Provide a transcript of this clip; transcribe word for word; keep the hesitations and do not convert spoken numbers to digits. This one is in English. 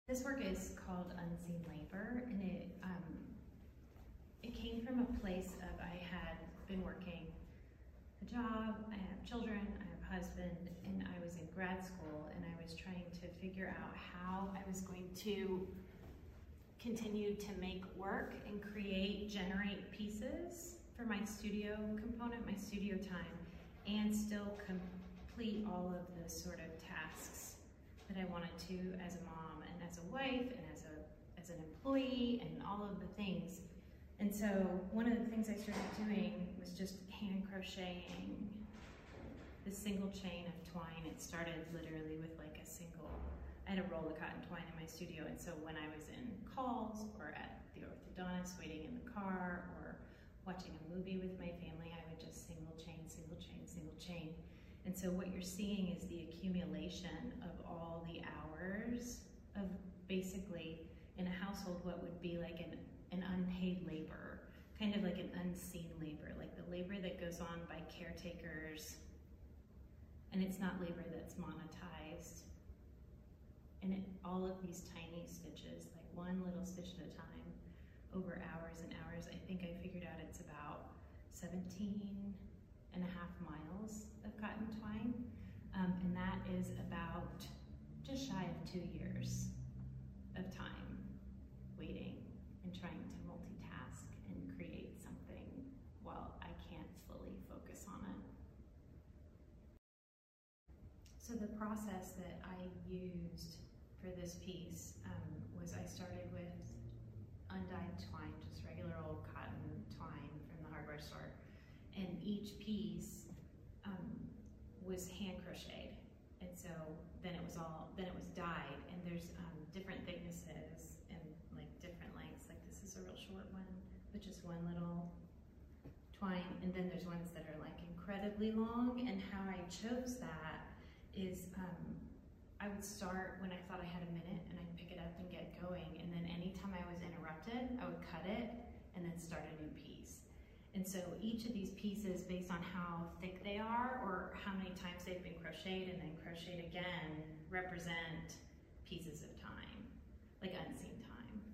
This work is called Unseen Labor, and it um, it came from a place of I had been working a job, I have children, I have a husband, and I was in grad school, and I was trying to figure out how I was going to continue to make work and create, generate pieces for my studio component, my studio time, and still complete all of the sort of tasks that I wanted to as a mom and as a wife and as a as an employee and all of the things. And so one of the things I started doing was just hand crocheting this single chain of twine. It started literally with like a single, I had a roll of cotton twine in my studio, and so when I was in calls or at the orthodontist waiting in the car or watching a movie with my family, I would just single chain, single chain, single chain. And so what you're seeing is the accumulation of all the hours of basically in a household what would be like an, an unpaid labor, kind of like an unseen labor, like the labor that goes on by caretakers, and it's not labor that's monetized. And it, all of these tiny stitches, like one little stitch at a time, over hours and hours. I think I figured out it's about seventeen and a half miles of cotton twine, um, and that is about just shy of two years of time waiting and trying to multitask and create something while I can't fully focus on it. So the process that I used for this piece um, was I started with undyed twine, just regular old cotton twine from the hardware store, and each piece um, was hand crocheted, and so then it was all then it was dyed, and there's um, different thicknesses and like different lengths. Like this is a real short one with just one little twine, and then there's ones that are like incredibly long. And how I chose that is um, I would start when I thought I had a minute, and I'd pick it up and get going, and then anytime I was interrupted, I would cut it and then start a new piece. And so each of these pieces, based on how thick they are or how many times they've been crocheted and then crocheted again, represent pieces of time, like unseen time.